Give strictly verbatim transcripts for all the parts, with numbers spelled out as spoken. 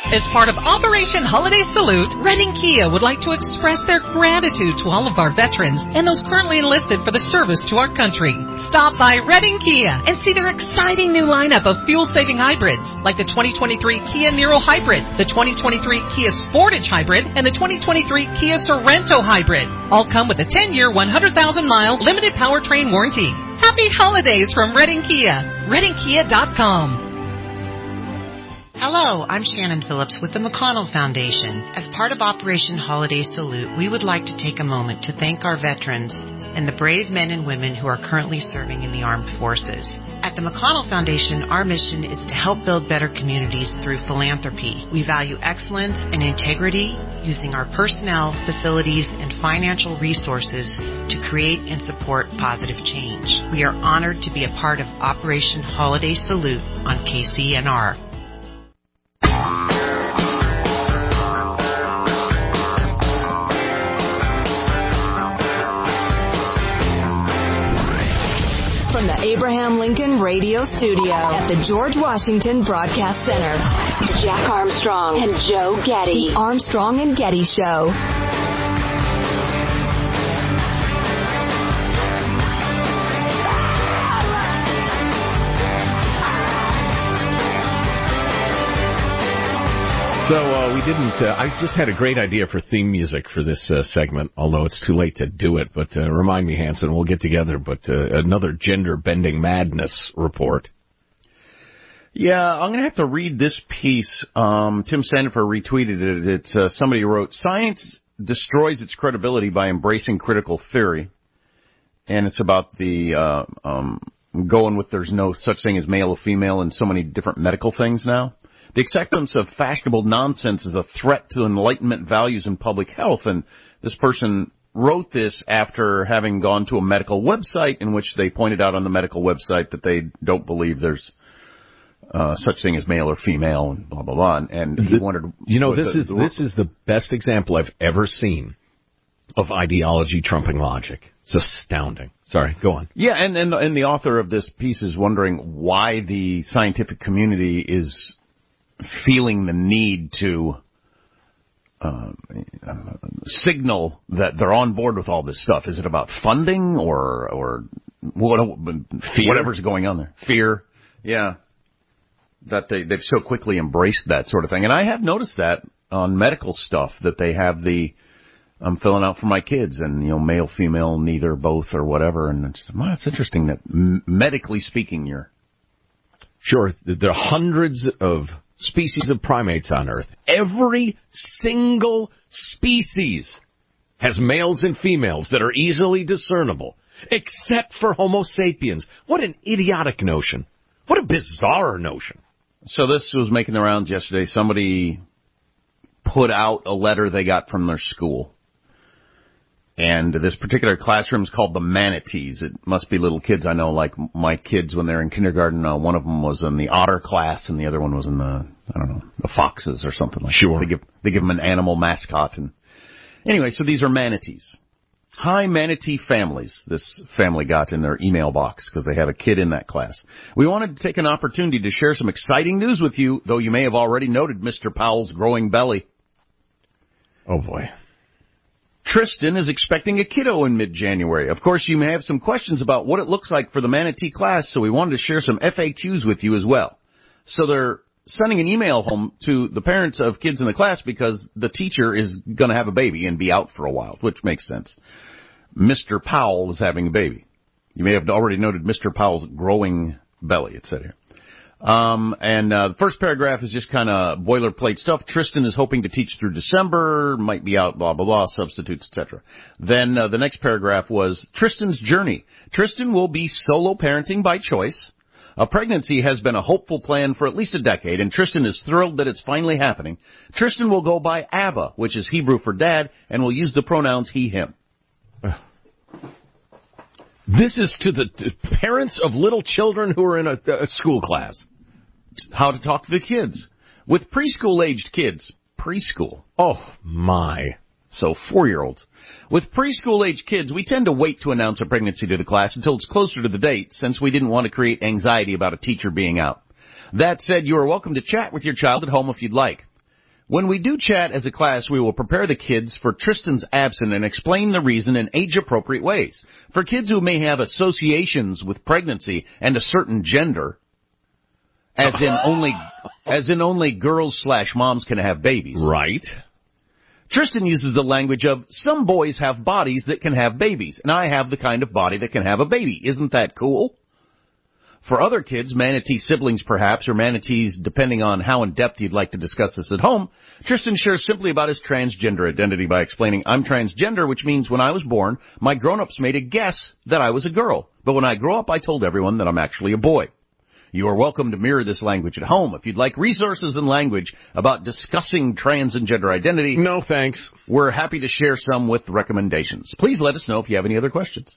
As part of Operation Holiday Salute, Redding Kia would like to express their gratitude to all of our veterans and those currently enlisted for the service to our country. Stop by Redding Kia and see their exciting new lineup of fuel-saving hybrids, like the twenty twenty-three Kia Niro Hybrid, the twenty twenty-three Kia Sportage Hybrid, and the twenty twenty-three Kia Sorento Hybrid. All come with a ten-year, one hundred thousand mile limited powertrain warranty. Happy holidays from Redding Kia. Redding Kia dot com. Hello, I'm Shannon Phillips with the McConnell Foundation. As part of Operation Holiday Salute, we would like to take a moment to thank our veterans and the brave men and women who are currently serving in the armed forces. At the McConnell Foundation, our mission is to help build better communities through philanthropy. We value excellence and integrity, using our personnel, facilities, and financial resources to create and support positive change. We are honored to be a part of Operation Holiday Salute on K C N R. From the Abraham Lincoln Radio Studio at the George Washington Broadcast Center, Jack Armstrong and Joe Getty. The Armstrong and Getty Show. So uh, we didn't, uh, I just had a great idea for theme music for this uh, segment, although it's too late to do it. But uh, remind me, Hanson, we'll get together. But uh, another gender-bending madness report. Yeah, I'm going to have to read this piece. Um, Tim Sandifer retweeted it. It's uh, somebody wrote, "Science destroys its credibility by embracing critical theory." And it's about the uh, um, going with there's no such thing as male or female in so many different medical things now. The acceptance of fashionable nonsense is a threat to Enlightenment values in public health. And this person wrote this after having gone to a medical website in which they pointed out on the medical website that they don't believe there's uh, such thing as male or female and blah, blah, blah. And he the, wondered... You know, this the, is the, this is the best example I've ever seen of ideology trumping logic. It's astounding. Sorry, go on. Yeah, and, and, and the author of this piece is wondering why the scientific community is feeling the need to uh, uh, signal that they're on board with all this stuff. Is it about funding or or what, whatever's going on there? Fear, yeah. That they, they've so quickly embraced that sort of thing. And I have noticed that on medical stuff, that they have the, I'm filling out for my kids, and, you know, male, female, neither, both, or whatever. And it's, well, it's interesting that m- medically speaking, you're... Sure, there are hundreds of species of primates on Earth. Every single species has males and females that are easily discernible, except for Homo sapiens. What an idiotic notion. What a bizarre notion. So this was making the rounds yesterday. Somebody put out a letter they got from their school. And this particular classroom is called the Manatees. It must be little kids. I know, like my kids when they're in kindergarten, uh, one of them was in the otter class and the other one was in the, I don't know, the foxes or something like sure. that. They give, they give them an animal mascot. And anyway, so these are manatees. Hi, manatee families. This family got in their email box because they have a kid in that class. We wanted to take an opportunity to share some exciting news with you, though you may have already noted Mister Powell's growing belly. Oh, boy. Tristan is expecting a kiddo in mid-January. Of course, you may have some questions about what it looks like for the manatee class, so we wanted to share some F A Qs with you as well. So they're sending an email home to the parents of kids in the class because the teacher is going to have a baby and be out for a while, which makes sense. Mister Powell is having a baby. You may have already noted Mister Powell's growing belly, it said here. Um, and uh, the first paragraph is just kind of boilerplate stuff. Tristan is hoping to teach through December, might be out, blah, blah, blah, substitutes, et cetera. Then uh, the next paragraph was Tristan's journey. Tristan will be solo parenting by choice. A pregnancy has been a hopeful plan for at least a decade, and Tristan is thrilled that it's finally happening. Tristan will go by Abba, which is Hebrew for dad, and will use the pronouns he, him. This is to the parents of little children who are in a, a school class. How to talk to the kids. With preschool-aged kids. Preschool. Oh, my. So, four-year-olds. With preschool-aged kids, we tend to wait to announce a pregnancy to the class until it's closer to the date, since we didn't want to create anxiety about a teacher being out. That said, you are welcome to chat with your child at home if you'd like. When we do chat as a class, we will prepare the kids for Tristan's absence and explain the reason in age-appropriate ways. For kids who may have associations with pregnancy and a certain gender, as in only as in only girls slash moms can have babies. Right. Tristan uses the language of, some boys have bodies that can have babies, and I have the kind of body that can have a baby. Isn't that cool? For other kids, manatee siblings perhaps, or manatees, depending on how in-depth you'd like to discuss this at home, Tristan shares simply about his transgender identity by explaining, I'm transgender, which means when I was born, my grown-ups made a guess that I was a girl. But when I grow up, I told everyone that I'm actually a boy. You are welcome to mirror this language at home. If you'd like resources and language about discussing trans and gender identity, no thanks. We're happy to share some with recommendations. Please let us know if you have any other questions.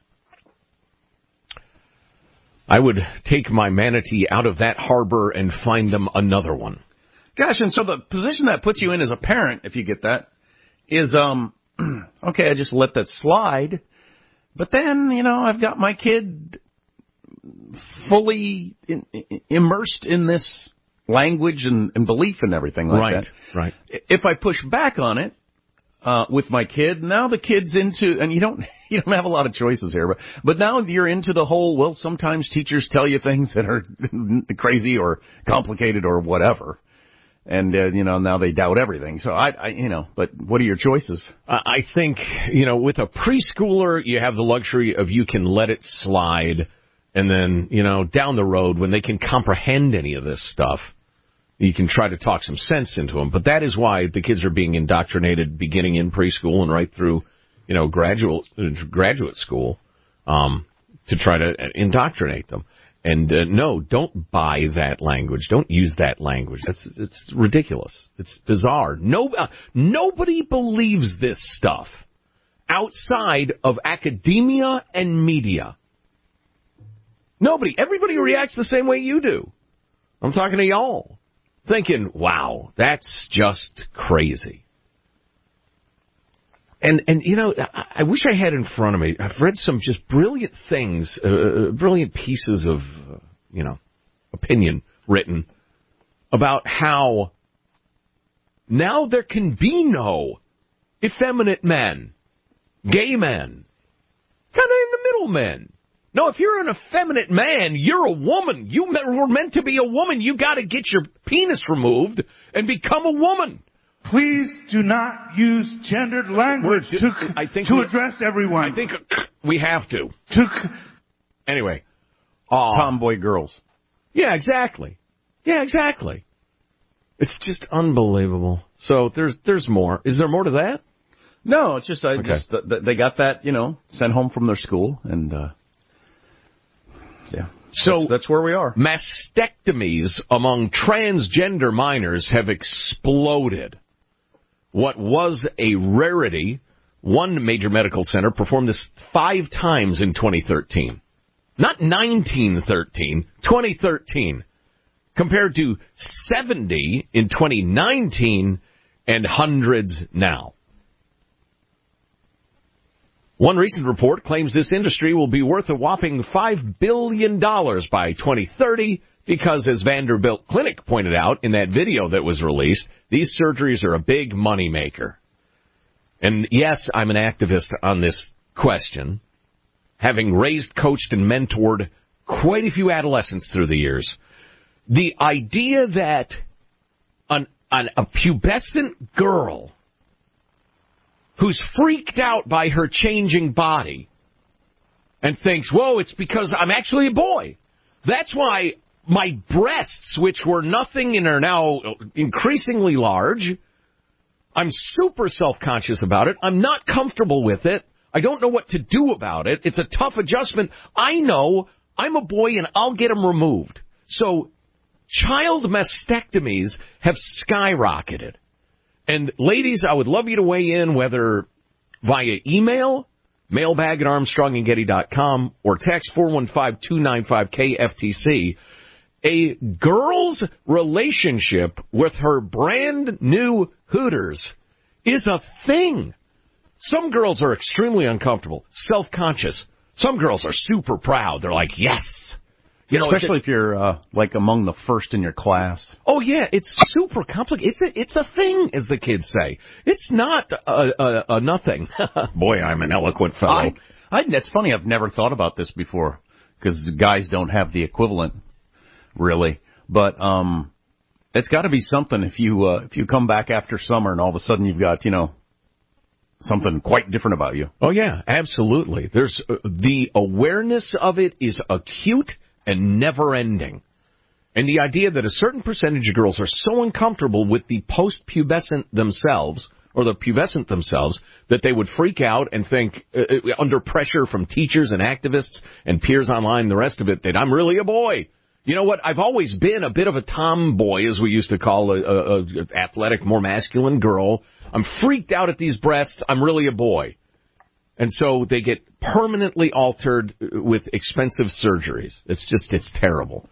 I would take my manatee out of that harbor and find them another one. Gosh, and so the position that puts you in as a parent, if you get that, is, um, okay, I just let that slide. But then, you know, I've got my kid fully in, in, immersed in this language and, and belief and everything like right, that. Right, right. If I push back on it, Uh, with my kid, now the kid's into, and you don't, you don't have a lot of choices here, but, but now you're into the whole, well, sometimes teachers tell you things that are crazy or complicated or whatever. And, uh, you know, now they doubt everything. So I, I, you know, but what are your choices? I think, you know, with a preschooler, you have the luxury of you can let it slide. And then, you know, down the road when they can comprehend any of this stuff, you can try to talk some sense into them. But that is why the kids are being indoctrinated beginning in preschool and right through, you know, graduate, graduate school, um, to try to indoctrinate them. And, uh, no, don't buy that language. Don't use that language. That's, it's ridiculous. It's bizarre. No, uh, nobody believes this stuff outside of academia and media. Nobody. Everybody reacts the same way you do. I'm talking to y'all. Thinking, wow, that's just crazy. And, and you know, I, I wish I had in front of me, I've read some just brilliant things, uh, brilliant pieces of, uh, you know, opinion written about how now there can be no effeminate men, gay men, kind of in the middle men. No, if you're an effeminate man, you're a woman. You were meant to be a woman. You got to get your penis removed and become a woman. Please do not use gendered language just, to, I think to we, address everyone. I think we have to. to anyway. Uh, Tomboy girls. Yeah, exactly. Yeah, exactly. It's just unbelievable. So there's there's more. Is there more to that? No, it's just, I okay. just uh, they got that, you know, sent home from their school and, uh, yeah. So that's, that's where we are. Mastectomies among transgender minors have exploded. What was a rarity, one major medical center performed this five times in twenty thirteen. Not nineteen thirteen, twenty thirteen. Compared to seventy in twenty nineteen and hundreds now. One recent report claims this industry will be worth a whopping five billion dollars by twenty thirty because, as Vanderbilt Clinic pointed out in that video that was released, these surgeries are a big moneymaker. And yes, I'm an activist on this question, having raised, coached, and mentored quite a few adolescents through the years. The idea that an, an, a pubescent girl who's freaked out by her changing body and thinks, whoa, it's because I'm actually a boy. That's why my breasts, which were nothing and are now increasingly large, I'm super self-conscious about it. I'm not comfortable with it. I don't know what to do about it. It's a tough adjustment. I know I'm a boy and I'll get them removed. So child mastectomies have skyrocketed. And ladies, I would love you to weigh in, whether via email, mailbag at armstrong and getty dot com, or text four one five, two nine five, K F T C. A girl's relationship with her brand new Hooters is a thing. Some girls are extremely uncomfortable, self-conscious. Some girls are super proud. They're like, yes, You know, especially if you're uh, like among the first in your class. Oh yeah, it's super complicated. It's a, it's a thing, as the kids say. It's not a, a, a nothing. Boy, I'm an eloquent fellow. I, I, that's funny. I've never thought about this before because guys don't have the equivalent, really. But um, it's got to be something if you uh, if you come back after summer and all of a sudden you've got, you know, something quite different about you. Oh yeah, absolutely. There's uh, the awareness of it is acute and never-ending. And the idea that a certain percentage of girls are so uncomfortable with the post-pubescent themselves, or the pubescent themselves, that they would freak out and think, uh, under pressure from teachers and activists and peers online and the rest of it, that I'm really a boy. You know what? I've always been a bit of a tomboy, as we used to call a, a, a athletic, more masculine girl. I'm freaked out at these breasts. I'm really a boy. And so they get permanently altered with expensive surgeries. It's just, it's terrible.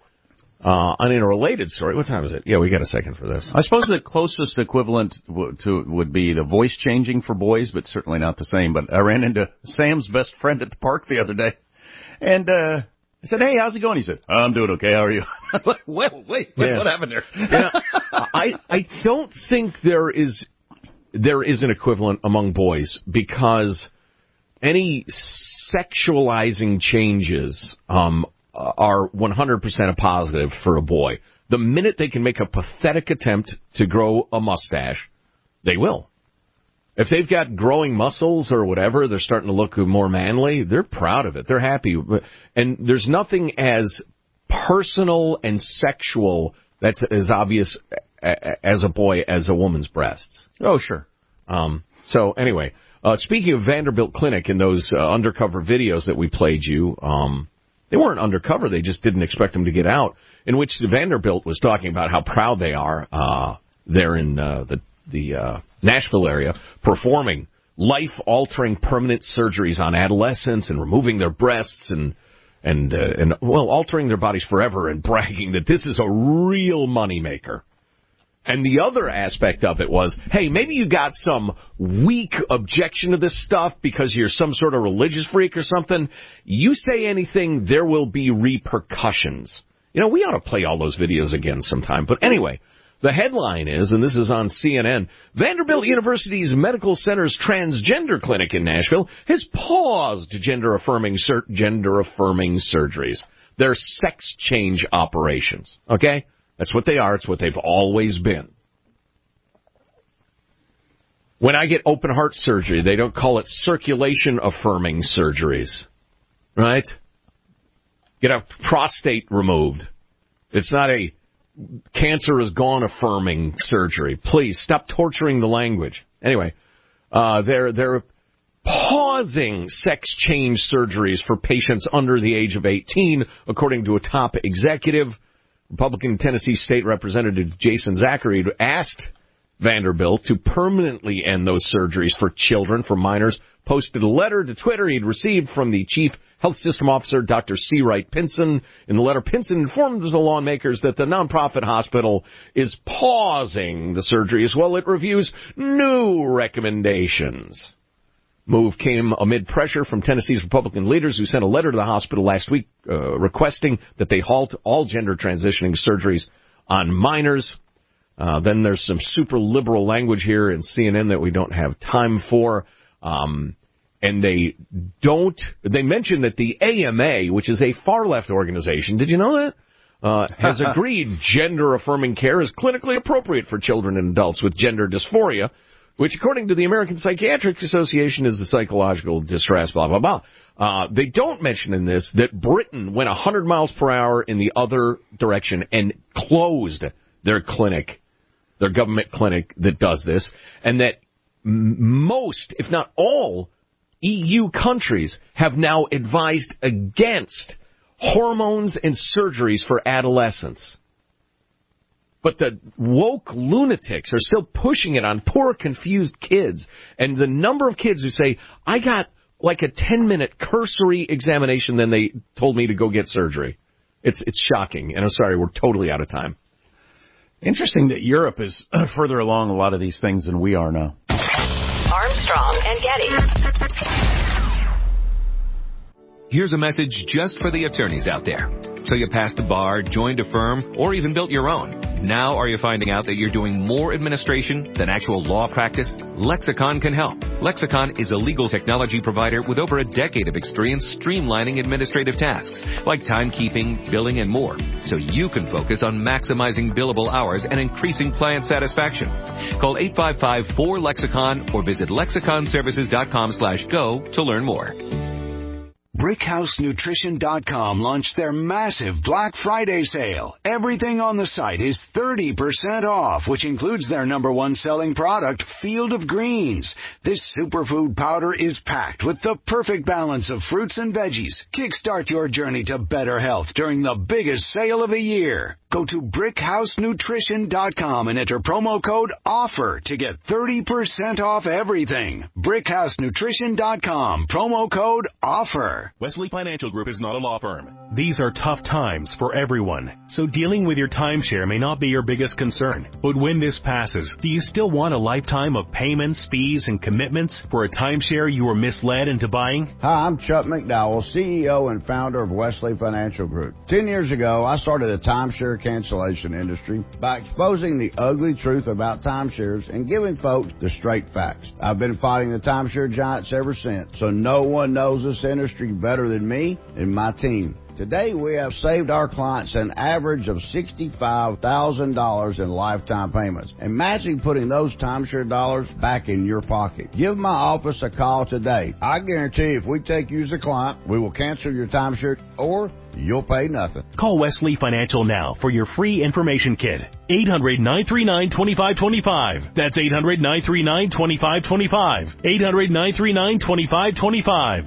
Uh, and in a related story, what time is it? Yeah, we got a second for this. I suppose the closest equivalent to would be the voice changing for boys, but certainly not the same. But I ran into Sam's best friend at the park the other day, and uh I said, "Hey, how's it going?" He said, "I'm doing okay. How are you?" I was like, "Well, wait, wait yeah. what happened there?" yeah. I I don't think there is there is an equivalent among boys, because any sexualizing changes um, are one hundred percent a positive for a boy. The minute they can make a pathetic attempt to grow a mustache, they will. If they've got growing muscles or whatever, they're starting to look more manly, they're proud of it. They're happy. And there's nothing as personal and sexual that's as obvious as a boy as a woman's breasts. Oh, sure. Um, so anyway, uh, speaking of Vanderbilt Clinic and those uh, undercover videos that we played you, um, they weren't undercover. They just didn't expect them to get out, in which Vanderbilt was talking about how proud they are uh, there in uh, the, the uh, Nashville area, performing life-altering permanent surgeries on adolescents and removing their breasts and, and, uh, and well, altering their bodies forever, and bragging that this is a real moneymaker. And the other aspect of it was, hey, maybe you got some weak objection to this stuff because you're some sort of religious freak or something. You say anything, there will be repercussions. You know, we ought to play all those videos again sometime. But anyway, the headline is, and this is on C N N, Vanderbilt University's Medical Center's transgender clinic in Nashville has paused gender-affirming sur- gender-affirming surgeries. They're sex change operations, okay? That's what they are. It's what they've always been. When I get open heart surgery, they don't call it circulation-affirming surgeries, right? Get a prostate removed. It's not a cancer is gone affirming surgery. Please stop torturing the language. Anyway, uh, they're they're pausing sex change surgeries for patients under the age of eighteen, according to a top executive. Republican Tennessee State Representative Jason Zachary asked Vanderbilt to permanently end those surgeries for children, for minors, posted a letter to Twitter he'd received from the Chief Health System Officer, Doctor C. Wright Pinson. In the letter, Pinson informed the lawmakers that the nonprofit hospital is pausing the surgeries while it reviews new recommendations. Move came amid pressure from Tennessee's Republican leaders, who sent a letter to the hospital last week uh, requesting that they halt all gender transitioning surgeries on minors. Uh, then there's some super liberal language here in C N N that we don't have time for. Um, and they don't, they mention that the A M A, which is a far-left organization, did you know that? Uh, has agreed gender-affirming care is clinically appropriate for children and adults with gender dysphoria, which, according to the American Psychiatric Association, is the psychological distress, blah, blah, blah. Uh, they don't mention in this that Britain went one hundred miles per hour in the other direction and closed their clinic, their government clinic that does this, and that m- most, if not all, E U countries have now advised against hormones and surgeries for adolescents. But the woke lunatics are still pushing it on poor, confused kids. And the number of kids who say, I got like a ten-minute cursory examination, then they told me to go get surgery. It's it's shocking. And I'm sorry, we're totally out of time. Interesting that Europe is further along a lot of these things than we are now. Armstrong and Getty. Here's a message just for the attorneys out there. So you passed the bar, joined a firm, or even built your own. Now are you finding out that you're doing more administration than actual law practice? Lexicon can help. Lexicon is a legal technology provider with over a decade of experience streamlining administrative tasks like timekeeping, billing, and more, so you can focus on maximizing billable hours and increasing client satisfaction. Call eight five five, four, lexicon or visit lexicon services dot com slash go to learn more. Brick House Nutrition dot com launched their massive Black Friday sale. Everything on the site is thirty percent off, which includes their number one selling product, Field of Greens. This superfood powder is packed with the perfect balance of fruits and veggies. Kickstart your journey to better health during the biggest sale of the year. Go to Brick House Nutrition dot com and enter promo code OFFER to get thirty percent off everything. Brick House Nutrition dot com, promo code OFFER. Wesley Financial Group is not a law firm. These are tough times for everyone, so dealing with your timeshare may not be your biggest concern. But when this passes, do you still want a lifetime of payments, fees, and commitments for a timeshare you were misled into buying? Hi, I'm Chuck McDowell, C E O and founder of Wesley Financial Group. Ten years ago, I started the timeshare cancellation industry by exposing the ugly truth about timeshares and giving folks the straight facts. I've been fighting the timeshare giants ever since, so no one knows this industry better than me and my team. Today, we have saved our clients an average of sixty-five thousand dollars in lifetime payments. Imagine putting those timeshare dollars back in your pocket. Give my office a call today. I guarantee if we take you as a client, we will cancel your timeshare or you'll pay nothing. Call Wesley Financial now for your free information kit. eight hundred, nine three nine, two five two five. That's eight hundred, nine three nine, two five two five. eight hundred, nine three nine, two five two five.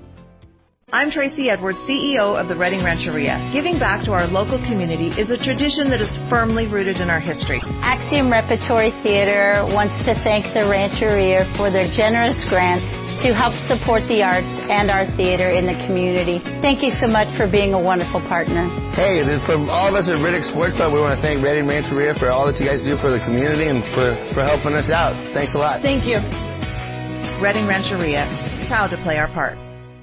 I'm Tracy Edwards, C E O of the Redding Rancheria. Giving back to our local community is a tradition that is firmly rooted in our history. Axiom Repertory Theater wants to thank the Rancheria for their generous grants to help support the arts and our theater in the community. Thank you so much for being a wonderful partner. Hey, from all of us at Riddick Sports Club, we want to thank Redding Rancheria for all that you guys do for the community and for, for helping us out. Thanks a lot. Thank you. Redding Rancheria, proud to play our part.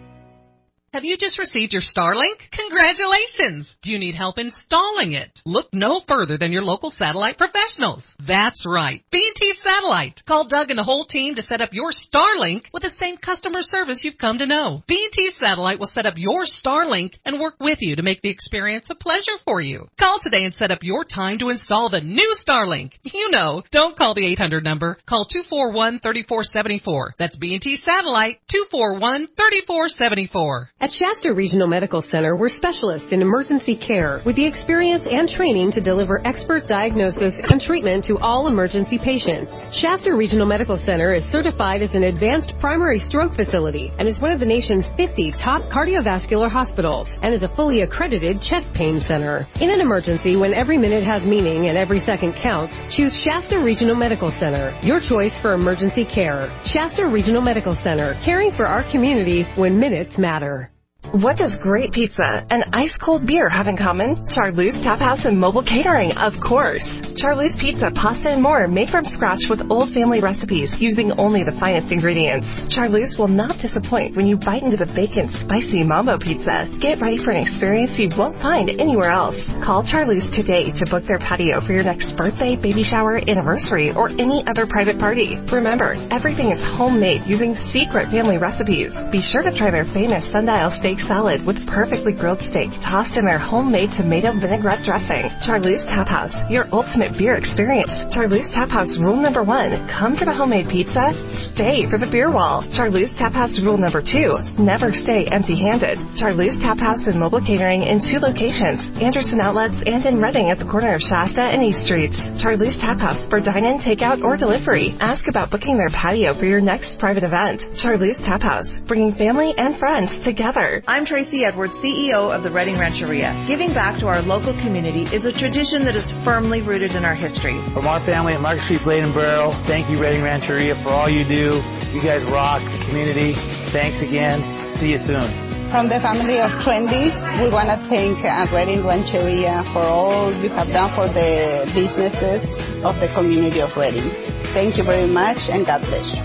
Have you just received your Starlink? Congratulations! Do you need help installing it? Look no further than your local satellite professionals. That's right, B and T Satellite. Call Doug and the whole team to set up your Starlink with the same customer service you've come to know. B and T Satellite will set up your Starlink and work with you to make the experience a pleasure for you. Call today and set up your time to install the new Starlink. You know, don't call the eight hundred number. Call two four one, three four seven four. That's B and T Satellite, two four one, three four seven four. At Shasta Regional Medical Center, we're specialists in emergency care with the experience and training to deliver expert diagnosis and treatment to all emergency patients. Shasta Regional Medical Center is certified as an advanced primary stroke facility and is one of the nation's fifty top cardiovascular hospitals and is a fully accredited chest pain center. In an emergency, when every minute has meaning and every second counts, choose Shasta Regional Medical Center, your choice for emergency care. Shasta Regional Medical Center, caring for our community when minutes matter. What does great pizza and ice-cold beer have in common? Charlie's Tap House and Mobile Catering, of course. Charlie's Pizza, pasta, and more made from scratch with old family recipes using only the finest ingredients. Charlie's will not disappoint when you bite into the bacon spicy mambo pizza. Get ready for an experience you won't find anywhere else. Call Charlie's today to book their patio for your next birthday, baby shower, anniversary, or any other private party. Remember, everything is homemade using secret family recipes. Be sure to try their famous sundial steak salad with perfectly grilled steak tossed in their homemade tomato vinaigrette dressing. Charlie's Tap House, your ultimate beer experience. Charlie's Tap House rule number one, come for the homemade pizza, stay for the beer wall. Charlie's Tap House rule number two, never stay empty-handed. Charlie's Tap House and Mobile Catering in two locations, Anderson Outlets and in Redding at the corner of Shasta and East Streets. Charlie's Tap House for dine-in, takeout, or delivery. Ask about booking their patio for your next private event. Charlie's Tap House, bringing family and friends together. I'm Tracy Edwards, C E O of the Redding Rancheria. Giving back to our local community is a tradition that is firmly rooted in our history. From our family at Market Street Blade and Barrel, thank you, Redding Rancheria, for all you do. You guys rock the community. Thanks again. See you soon. From the family of Trendy, we want to thank uh, Redding Rancheria for all you have done for the businesses of the community of Redding. Thank you very much, and God bless you.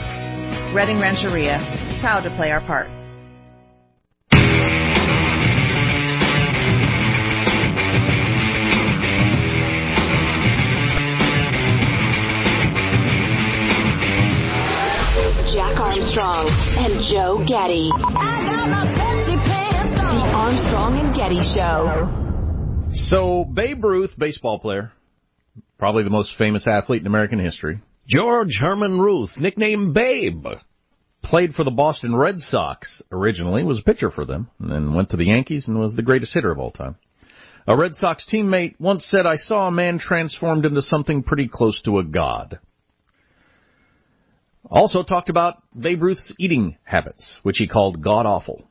Redding Rancheria, proud to play our part. Getty. The Armstrong and Getty Show. So, Babe Ruth, baseball player, probably the most famous athlete in American history. George Herman Ruth, nicknamed Babe. Played for the Boston Red Sox originally, was a pitcher for them, and then went to the Yankees and was the greatest hitter of all time. A Red Sox teammate once said, "I saw a man transformed into something pretty close to a god." Also talked about Babe Ruth's eating habits, which he called god-awful.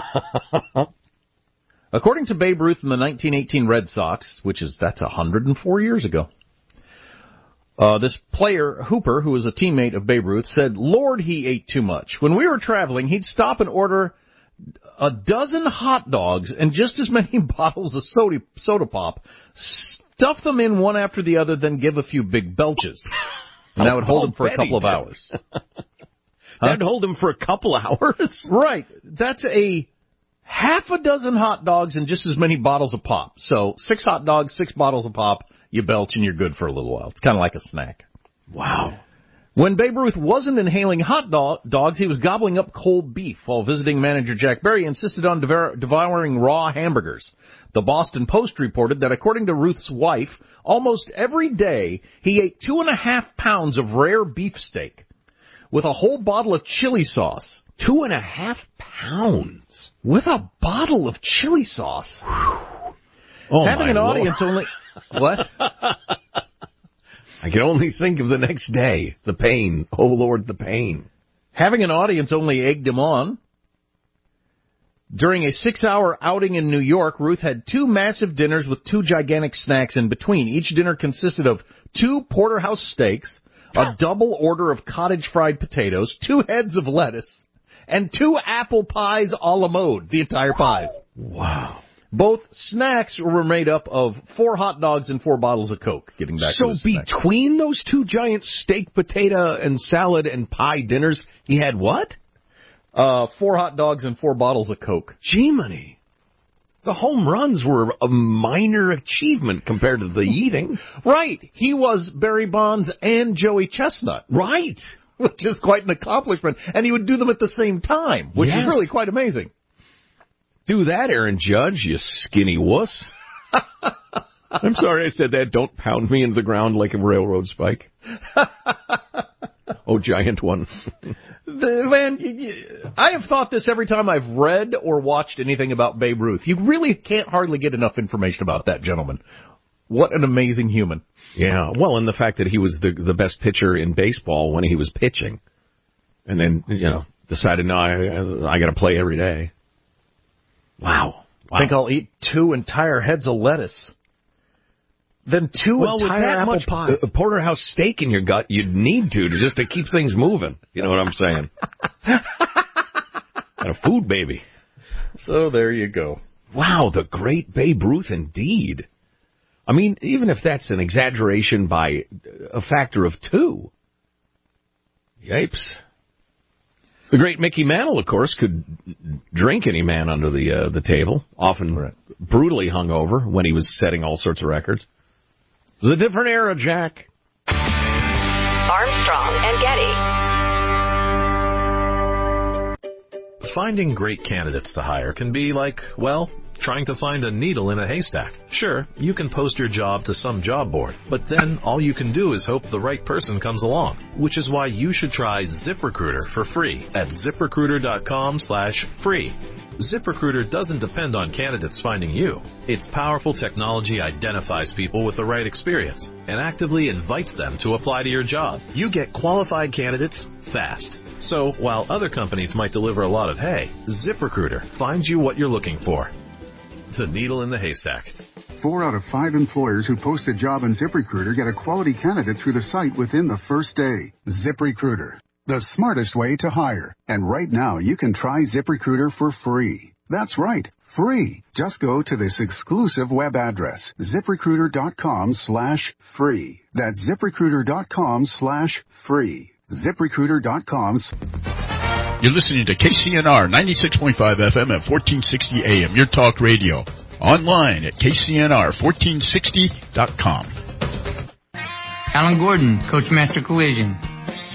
According to Babe Ruth in the nineteen eighteen Red Sox, which is, that's one hundred four years ago, uh, this player, Hooper, who was a teammate of Babe Ruth, said, "Lord, he ate too much. When we were traveling, he'd stop and order a dozen hot dogs and just as many bottles of soda, soda pop, stuff them in one after the other, then give a few big belches." And that would hold him for a couple of hours. That would hold him for a couple of hours? Right. That's a half a dozen hot dogs and just as many bottles of pop. So six hot dogs, six bottles of pop, you belch and you're good for a little while. It's kind of like a snack. Wow. When Babe Ruth wasn't inhaling hot do- dogs, he was gobbling up cold beef, while visiting manager Jack Berry insisted on devour- devouring raw hamburgers. The Boston Post reported that according to Ruth's wife, almost every day he ate two and a half pounds of rare beefsteak with a whole bottle of chili sauce. Two and a half pounds? With a bottle of chili sauce. Oh, Having my an Lord. audience only... What? I can only think of the next day. The pain. Oh, Lord, the pain. Having an audience only egged him on. During a six-hour outing in New York, Ruth had two massive dinners with two gigantic snacks in between. Each dinner consisted of two porterhouse steaks, a double order of cottage fried potatoes, two heads of lettuce, and two apple pies a la mode, the entire pies. Wow. Both snacks were made up of four hot dogs and four bottles of Coke, getting back so to his snacks. between those two giant steak, potato, and salad and pie dinners, he had what? Uh, four hot dogs and four bottles of Coke. Gee-money. The home runs were a minor achievement compared to the eating. Right. He was Barry Bonds and Joey Chestnut. Right. Which is quite an accomplishment. And he would do them at the same time, which Yes. is really quite amazing. Do that, Aaron Judge, you skinny wuss. I'm sorry I said that. Don't pound me into the ground like a railroad spike. Oh, giant one. The, man, y- y- I have thought this every time I've read or watched anything about Babe Ruth. You really can't hardly get enough information about that gentleman. What an amazing human. Yeah, well, and the fact that he was the the best pitcher in baseball when he was pitching. And then, you know, decided, no, I, I, I got to play every day. Wow. I think I'll eat two entire heads of lettuce. Then two well, entire with that apple much pies. A porterhouse steak in your gut, you'd need to, to just to keep things moving. You know what I'm saying? And a food baby. So there you go. Wow, the great Babe Ruth indeed. I mean, even if that's an exaggeration by a factor of two. Yipes. The great Mickey Mantle, of course, could drink any man under the uh, the table, often right. brutally hungover when he was setting all sorts of records. It was a different era, Jack. Armstrong and Getty. Finding great candidates to hire can be like, well, trying to find a needle in a haystack. Sure, you can post your job to some job board, but then all you can do is hope the right person comes along, which is why you should try ZipRecruiter for free at ZipRecruiter.com slash free. ZipRecruiter doesn't depend on candidates finding you. Its powerful technology identifies people with the right experience and actively invites them to apply to your job. You get qualified candidates fast. So while other companies might deliver a lot of hay, ZipRecruiter finds you what you're looking for. The needle in the haystack. Four out of five employers who post a job on ZipRecruiter get a quality candidate through the site within the first day. ZipRecruiter, the smartest way to hire. And right now, you can try ZipRecruiter for free. That's right, free. Just go to this exclusive web address, ZipRecruiter.com slash free. That's ZipRecruiter.com slash free. ZipRecruiter.com. You're listening to K C N R ninety-six point five F M at fourteen sixty A M, your talk radio. Online at K C N R fourteen sixty dot com. Alan Gordon, Coachmaster Collision.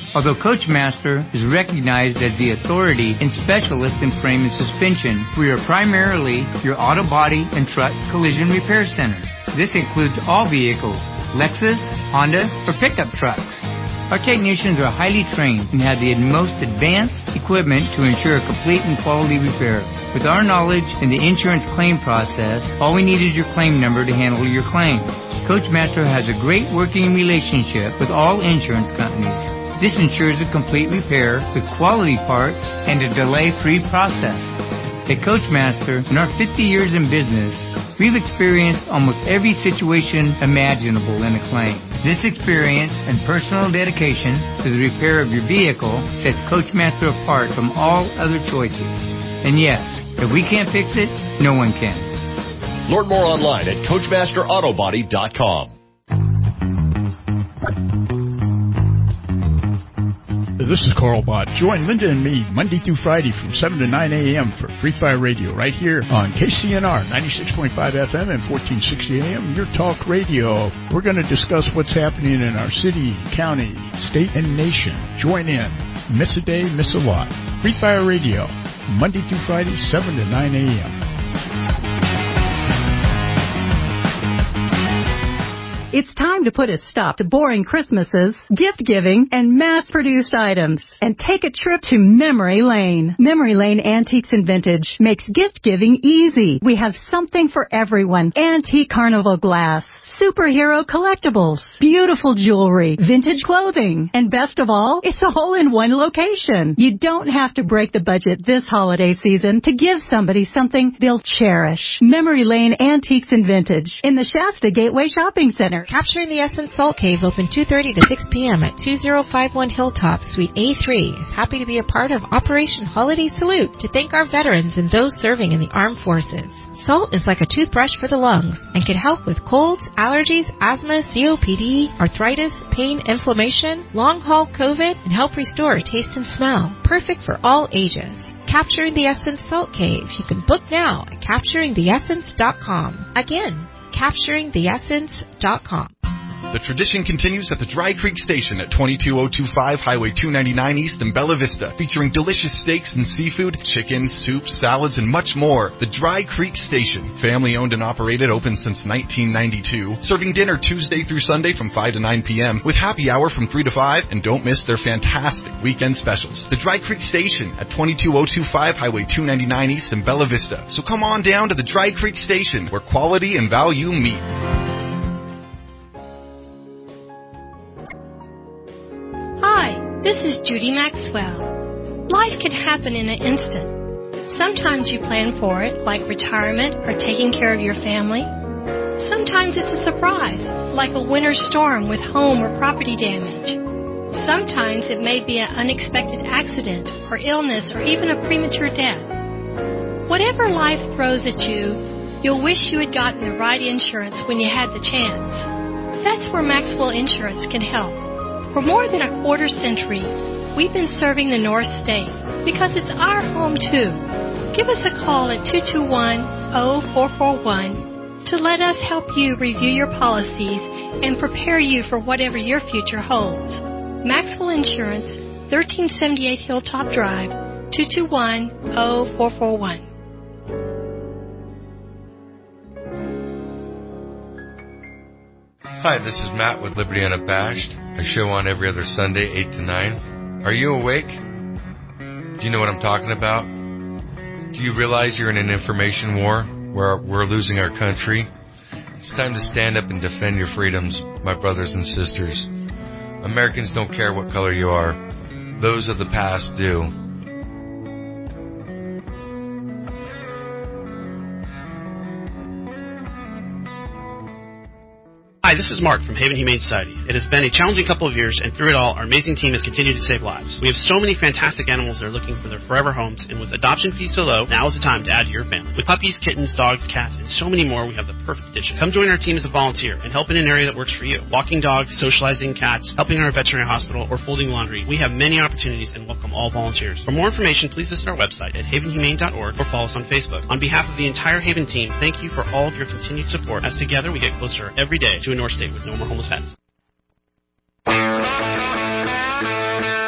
Although Coachmaster is recognized as the authority and specialist in frame and suspension, we are primarily your auto body and truck collision repair center. This includes all vehicles, Lexus, Honda, or pickup trucks. Our technicians are highly trained and have the most advanced equipment to ensure a complete and quality repair. With our knowledge in the insurance claim process, all we need is your claim number to handle your claim. Coachmaster has a great working relationship with all insurance companies. This ensures a complete repair with quality parts and a delay-free process. At Coachmaster, in our fifty years in business, we've experienced almost every situation imaginable in a claim. This experience and personal dedication to the repair of your vehicle sets Coachmaster apart from all other choices. And yes, if we can't fix it, no one can. Learn more online at Coachmaster Auto Body dot com. This is Carl Bott. Join Linda and me Monday through Friday from seven to nine a.m. for Free Fire Radio right here on K C N R ninety-six point five F M and fourteen sixty A M, your talk radio. We're going to discuss what's happening in our city, county, state, and nation. Join in. Miss a day, miss a lot. Free Fire Radio, Monday through Friday, seven to nine a.m. It's time to put a stop to boring Christmases, gift-giving, and mass-produced items, and take a trip to Memory Lane. Memory Lane Antiques and Vintage makes gift-giving easy. We have something for everyone. Antique carnival glass, superhero collectibles, beautiful jewelry, vintage clothing, and best of all, it's all in one location. You don't have to break the budget this holiday season to give somebody something they'll cherish. Memory Lane Antiques and Vintage in the Shasta Gateway Shopping Center. Capturing the Essence Salt Cave, open two thirty to six p.m. at two oh five one Hilltop, Suite A three, is happy to be a part of Operation Holiday Salute to thank our veterans and those serving in the armed forces. Salt is like a toothbrush for the lungs and can help with colds, allergies, asthma, C O P D, arthritis, pain, inflammation, long-haul COVID, and help restore taste and smell. Perfect for all ages. Capturing the Essence Salt Cave. You can book now at capturing the essence dot com. Again, capturing the essence dot com. The tradition continues at the Dry Creek Station at twenty-two oh two five Highway two ninety-nine East in Bella Vista, featuring delicious steaks and seafood, chicken, soups, salads, and much more. The Dry Creek Station, family-owned and operated, open since nineteen ninety-two, serving dinner Tuesday through Sunday from five to nine p.m., with happy hour from three to five, and don't miss their fantastic weekend specials. The Dry Creek Station at twenty-two oh two five Highway two ninety-nine East in Bella Vista. So come on down to the Dry Creek Station, where quality and value meet. Hi, this is Judy Maxwell. Life can happen in an instant. Sometimes you plan for it, like retirement or taking care of your family. Sometimes it's a surprise, like a winter storm with home or property damage. Sometimes it may be an unexpected accident or illness or even a premature death. Whatever life throws at you, you'll wish you had gotten the right insurance when you had the chance. That's where Maxwell Insurance can help. For more than a quarter century, we've been serving the North State because it's our home too. Give us a call at two two one, oh four four one to let us help you review your policies and prepare you for whatever your future holds. Maxwell Insurance, thirteen seventy-eight Hilltop Drive, two two one, oh four four one. Hi, this is Matt with Liberty Unabashed. A show on every other Sunday, eight to nine. Are you awake? Do you know what I'm talking about? Do you realize you're in an information war where we're losing our country? It's time to stand up and defend your freedoms, my brothers and sisters. Americans don't care what color you are. Those of the past do. Hi, this is Mark from Haven Humane Society. It has been a challenging couple of years, and through it all, our amazing team has continued to save lives. We have so many fantastic animals that are looking for their forever homes, and with adoption fees so low, now is the time to add to your family. With puppies, kittens, dogs, cats, and so many more, we have the perfect addition. Come join our team as a volunteer and help in an area that works for you. Walking dogs, socializing cats, helping in our veterinary hospital, or folding laundry. We have many opportunities and welcome all volunteers. For more information, please visit our website at haven humane dot org or follow us on Facebook. On behalf of the entire Haven team, thank you for all of your continued support, as together we get closer every day to a North State with no more homeless pets.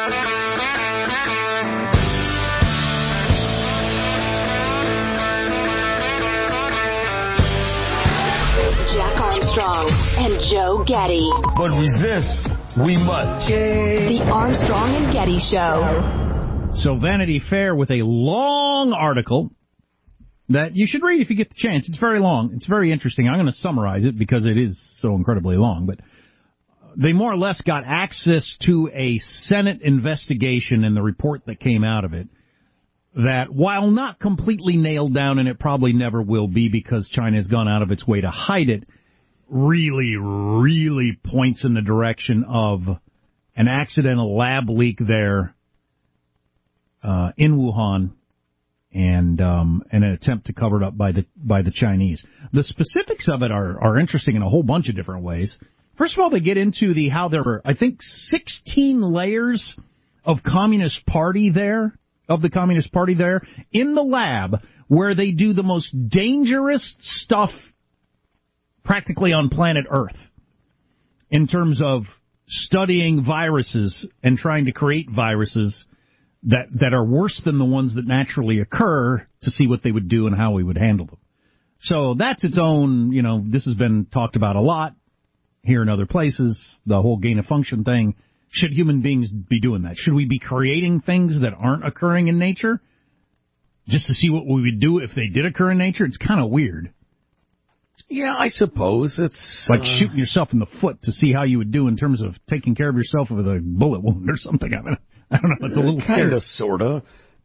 Getty. But resist, we must. The Armstrong and Getty Show. So Vanity Fair with a long article that you should read if you get the chance. It's very long. It's very interesting. I'm going to summarize it because it is so incredibly long. But they more or less got access to a Senate investigation and the report that came out of it that, while not completely nailed down, and it probably never will be because China has gone out of its way to hide it, really, really points in the direction of an accidental lab leak there uh, in Wuhan and um, and an attempt to cover it up by the by the Chinese. The specifics of it are, are interesting in a whole bunch of different ways. First of all, they get into the how there were, I think, sixteen layers of Communist Party there, of the Communist Party there, in the lab where they do the most dangerous stuff practically on planet Earth in terms of studying viruses and trying to create viruses that, that are worse than the ones that naturally occur to see what they would do and how we would handle them. So that's its own, you know, this has been talked about a lot here in other places, the whole gain of function thing. Should human beings be doing that? Should we be creating things that aren't occurring in nature just to see what we would do if they did occur in nature? It's kind of weird. Yeah, I suppose it's like uh... shooting yourself in the foot to see how you would do in terms of taking care of yourself with a bullet wound or something. I mean, I don't know. It's a little kind of, sort of.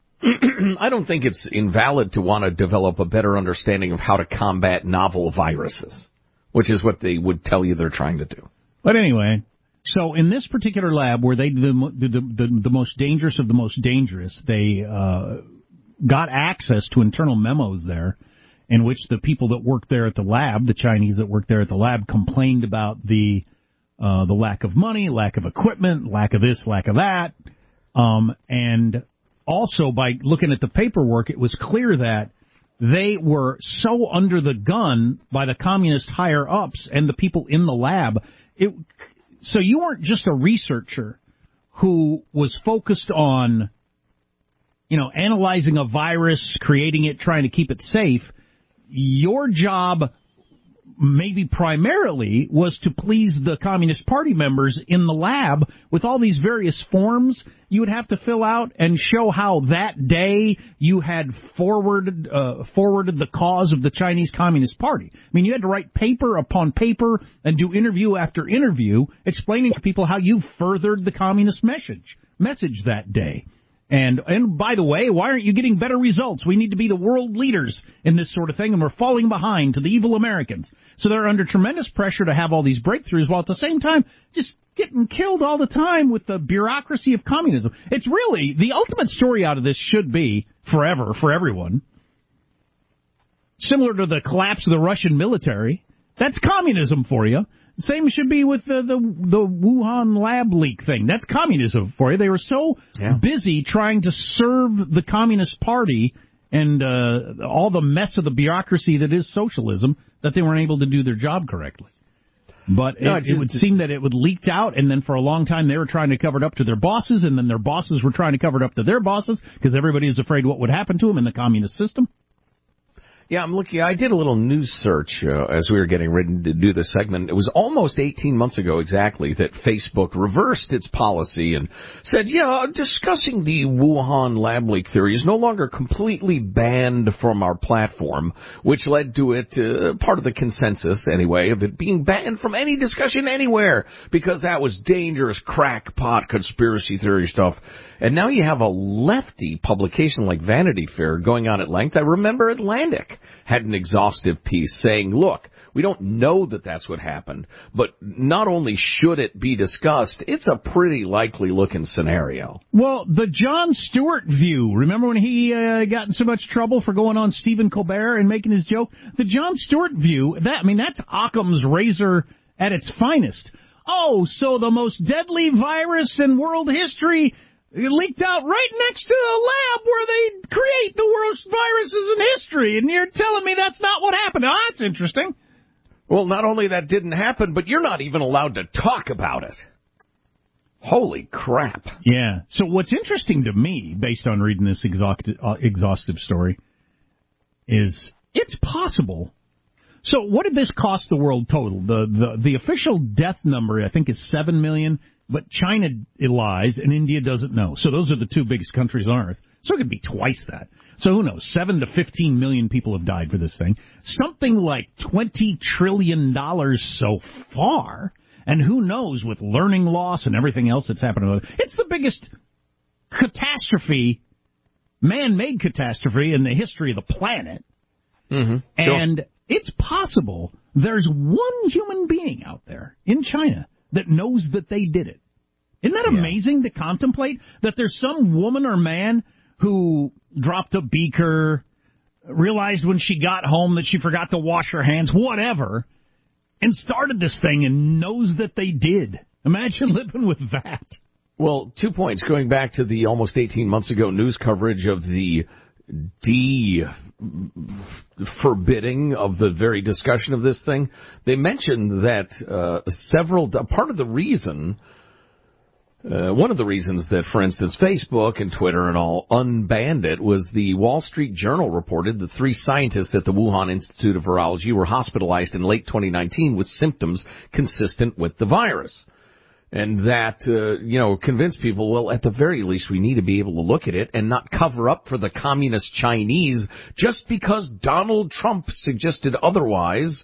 I don't think it's invalid to want to develop a better understanding of how to combat novel viruses, which is what they would tell you they're trying to do. But anyway, so in this particular lab where they do the, the, the, the most dangerous of the most dangerous, they uh, got access to internal memos there in which the people that worked there at the lab, the Chinese that worked there at the lab, complained about the uh, the lack of money, lack of equipment, lack of this, lack of that. Um, and also by looking at the paperwork, it was clear that they were so under the gun by the communist higher-ups and the people in the lab. It, so you weren't just a researcher who was focused on, you know, analyzing a virus, creating it, trying to keep it safe. Your job, maybe primarily, was to please the Communist Party members in the lab with all these various forms you would have to fill out and show how that day you had forwarded uh, forwarded the cause of the Chinese Communist Party. I mean, you had to write paper upon paper and do interview after interview explaining to people how you furthered the communist message message that day. And, and by the way, why aren't you getting better results? We need to be the world leaders in this sort of thing, and we're falling behind to the evil Americans. So they're under tremendous pressure to have all these breakthroughs while at the same time just getting killed all the time with the bureaucracy of communism. It's really, the ultimate story out of this should be, forever, for everyone, similar to the collapse of the Russian military. That's communism for you. Same should be with the, the the Wuhan lab leak thing. That's communism for you. They were so yeah. busy trying to serve the Communist Party and uh, all the mess of the bureaucracy that is socialism that they weren't able to do their job correctly. But no, it, it would seem that it would leaked out, and then for a long time they were trying to cover it up to their bosses, and then their bosses were trying to cover it up to their bosses because everybody is afraid what would happen to them in the communist system. Yeah, I'm looking. I did a little news search uh, as we were getting ready to do this segment. It was almost eighteen months ago exactly that Facebook reversed its policy and said, yeah, discussing the Wuhan lab leak theory is no longer completely banned from our platform, which led to it, uh, part of the consensus anyway, of it being banned from any discussion anywhere because that was dangerous crackpot conspiracy theory stuff. And now you have a lefty publication like Vanity Fair going on at length. I remember Atlantic had an exhaustive piece saying, look, we don't know that that's what happened, but not only should it be discussed, it's a pretty likely looking scenario. Well, the Jon Stewart view, remember when he uh, got in so much trouble for going on Stephen Colbert and making his joke? The Jon Stewart view, that I mean, that's Occam's razor at its finest. Oh, so the most deadly virus in world history it leaked out right next to a lab where they create the worst viruses in history, and you're telling me that's not what happened. Oh, that's interesting. Well, not only that didn't happen, but you're not even allowed to talk about it. Holy crap. Yeah. So what's interesting to me, based on reading this exhaustive, uh, exhaustive story, is it's possible. So what did this cost the world total? The, the, the official death number, I think, is seven million, but China lies and India doesn't know. So those are the two biggest countries on Earth. So it could be twice that. So who knows? Seven to fifteen million people have died for this thing. Something like twenty trillion dollars so far. And who knows with learning loss and everything else that's happened. It's the biggest catastrophe, man-made catastrophe in the history of the planet. Mm-hmm. And sure. It's possible there's one human being out there in China that knows that they did it. Isn't that amazing yeah. to contemplate? That there's some woman or man who dropped a beaker, realized when she got home that she forgot to wash her hands, whatever, and started this thing and knows that they did. Imagine living with that. Well, two points. Going back to the almost eighteen months ago news coverage of the de-forbidding of the very discussion of this thing, they mentioned that uh, several, part of the reason, uh, one of the reasons that, for instance, Facebook and Twitter and all unbanned it was the Wall Street Journal reported that three scientists at the Wuhan Institute of Virology were hospitalized in late twenty nineteen with symptoms consistent with the virus. And that, uh, you know, convinced people, well, at the very least, we need to be able to look at it and not cover up for the communist Chinese just because Donald Trump suggested otherwise.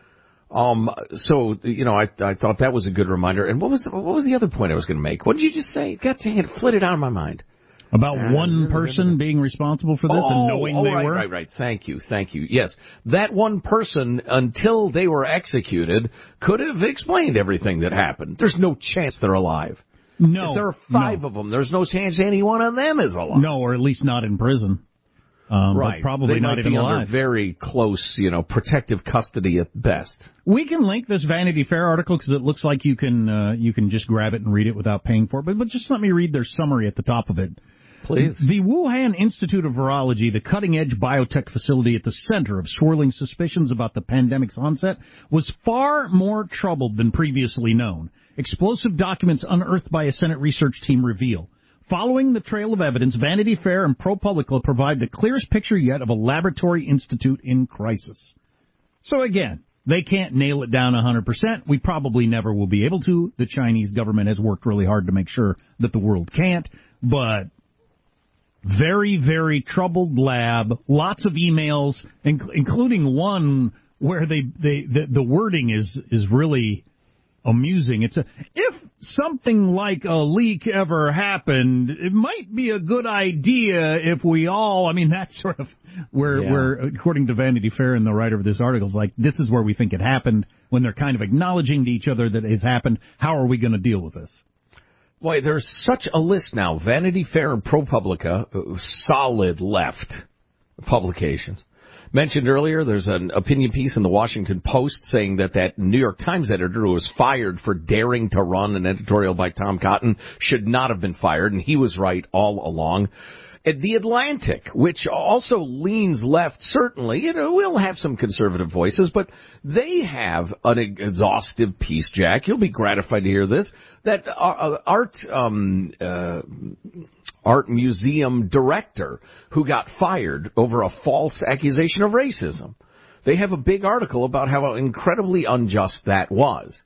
Um, so, you know, I, I thought that was a good reminder. And what was, the, what was the other point I was going to make? What did you just say? God dang it, it flitted out of my mind. About uh, one person being responsible for this oh, and knowing oh, they right, were? Right, right, thank you, thank you. Yes, that one person, until they were executed, could have explained everything that happened. There's no chance they're alive. No. If there are five no. of them, there's no chance any one of them is alive. No, or at least not in prison. Um, right. But probably they not might even be alive. Under very close, you know, protective custody at best. We can link this Vanity Fair article because it looks like you can uh, you can just grab it and read it without paying for it. But, but just let me read their summary at the top of it. Please. The Wuhan Institute of Virology, the cutting-edge biotech facility at the center of swirling suspicions about the pandemic's onset, was far more troubled than previously known. Explosive documents unearthed by a Senate research team reveal. Following the trail of evidence, Vanity Fair and ProPublica provide the clearest picture yet of a laboratory institute in crisis. So again, they can't nail it down one hundred percent. We probably never will be able to. The Chinese government has worked really hard to make sure that the world can't, but very, very troubled lab, lots of emails, inc- including one where they, they the, the wording is, is really amusing. It's a, if something like a leak ever happened, it might be a good idea if we all, I mean, that's sort of where, yeah. where, according to Vanity Fair and the writer of this article, is like, this is where we think it happened, when they're kind of acknowledging to each other that it has happened. How are we going to deal with this? Boy, there's such a list now. Vanity Fair and ProPublica, solid left publications. Mentioned earlier, there's an opinion piece in the Washington Post saying that that New York Times editor who was fired for daring to run an editorial by Tom Cotton should not have been fired, and he was right all along. At The Atlantic, which also leans left, certainly, you know, we'll have some conservative voices, but they have an exhaustive piece, Jack. You'll be gratified to hear this, that art, um, uh, art museum director who got fired over a false accusation of racism. They have a big article about how incredibly unjust that was.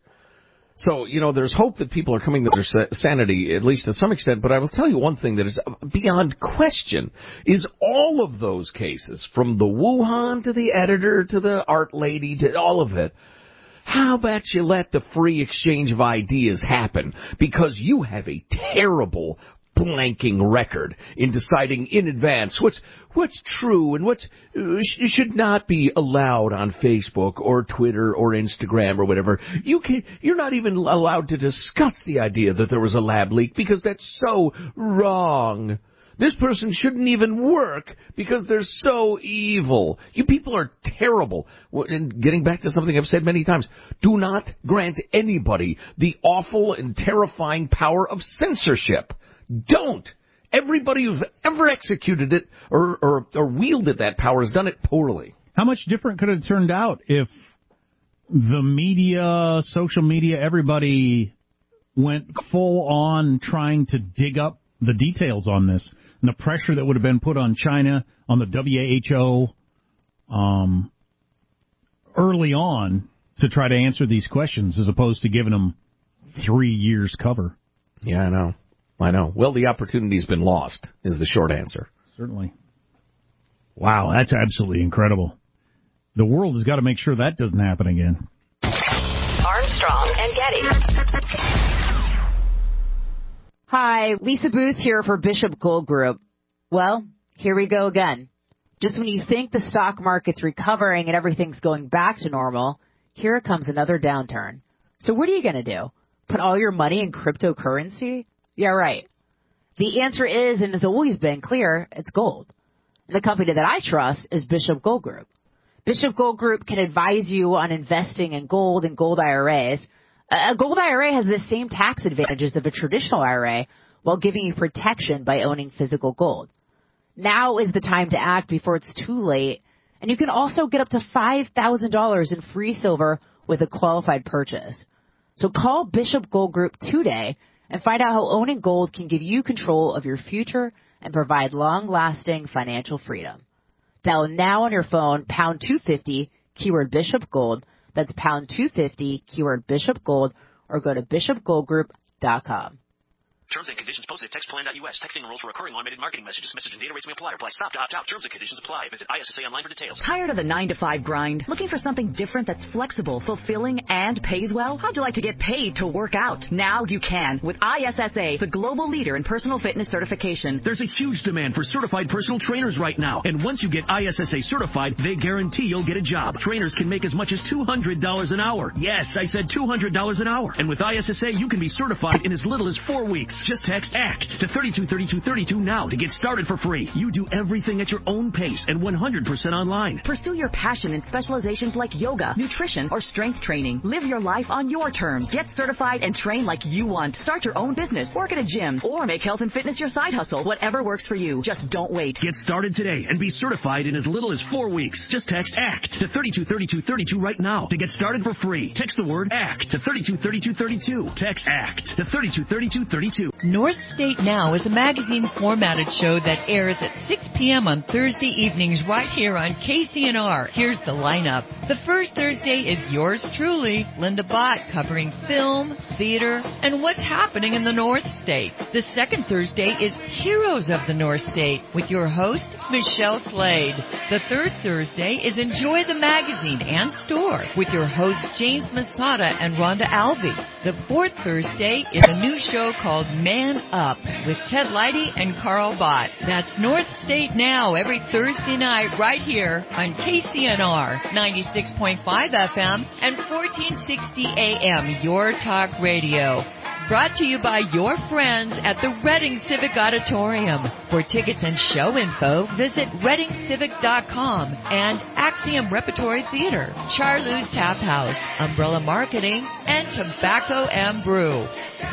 So, you know, there's hope that people are coming to their sanity, at least to some extent, but I will tell you one thing that is beyond question, is all of those cases, from the Wuhan to the editor to the art lady to all of it, how about you let the free exchange of ideas happen? Because you have a terrible blanking record in deciding in advance what's what's true and what's uh, sh- should not be allowed on Facebook or Twitter or Instagram or whatever. You can you're not even allowed to discuss the idea that there was a lab leak because that's so wrong. This person shouldn't even work because they're so evil. You people are terrible. And getting back to something I've said many times, do not grant anybody the awful and terrifying power of censorship. Don't. Everybody who's ever executed it or, or, or wielded that power has done it poorly. How much different could it have turned out if the media, social media, everybody went full on trying to dig up the details on this and the pressure that would have been put on China, on the W H O, um, early on to try to answer these questions as opposed to giving them three years cover. Yeah, I know. I know. Well, the opportunity's been lost is the short answer. Certainly. Wow, that's absolutely incredible. The world has got to make sure that doesn't happen again. Armstrong and Getty. Hi, Lisa Booth here for Bishop Gold Group. Well, here we go again. Just when you think the stock market's recovering and everything's going back to normal, here comes another downturn. So what are you going to do? Put all your money in cryptocurrency? Yeah, right. The answer is, and has always been clear, it's gold. And the company that I trust is Bishop Gold Group. Bishop Gold Group can advise you on investing in gold and gold I R As. A gold I R A has the same tax advantages of a traditional I R A while giving you protection by owning physical gold. Now is the time to act before it's too late, and you can also get up to five thousand dollars in free silver with a qualified purchase. So call Bishop Gold Group today and find out how owning gold can give you control of your future and provide long-lasting financial freedom. Dial now on your phone, pound two fifty, keyword Bishop Gold. That's pound two fifty, keyword Bishop Gold, or go to bishop gold group dot com. Terms and conditions posted at text plan dot U S. Texting enrolls for recurring automated marketing messages. Message and data rates may apply. Reply stop to opt out. Terms and conditions apply. Visit I S S A online for details. Tired of the nine to five grind? Looking for something different that's flexible, fulfilling, and pays well? How'd you like to get paid to work out? Now you can with I S S A, the global leader in personal fitness certification. There's a huge demand for certified personal trainers right now. And once you get I S S A certified, they guarantee you'll get a job. Trainers can make as much as two hundred dollars an hour. Yes, I said two hundred dollars an hour. And with I S S A, you can be certified in as little as four weeks. Just text ACT to thirty-two thirty-two thirty-two now to get started for free. You do everything at your own pace and one hundred percent online. Pursue your passion in specializations like yoga, nutrition, or strength training. Live your life on your terms. Get certified and train like you want. Start your own business, work at a gym, or make health and fitness your side hustle. Whatever works for you. Just don't wait. Get started today and be certified in as little as four weeks. Just text ACT to thirty-two thirty-two thirty-two right now to get started for free. Text the word ACT to thirty-two thirty-two thirty-two. Text ACT to thirty-two thirty-two thirty-two. North State Now is a magazine formatted show that airs at six p.m. on Thursday evenings right here on K C N R. Here's the lineup. The first Thursday is yours truly, Linda Bott, covering film, theater, and what's happening in the North State. The second Thursday is Heroes of the North State with your host, Michelle Slade. The third Thursday is Enjoy the Magazine and Store with your hosts, James Masada and Rhonda Alvey. The fourth Thursday is a new show called Man Up with Ted Leidy and Carl Bott. That's North State Now every Thursday night right here on K C N R ninety-six point five F M and fourteen sixty A M, Your Talk Radio. Brought to you by your friends at the Reading Civic Auditorium. For tickets and show info, visit reading civic dot com and Axiom Repertory Theater, Charlou's Tap House, Umbrella Marketing, and Tobacco and Brew.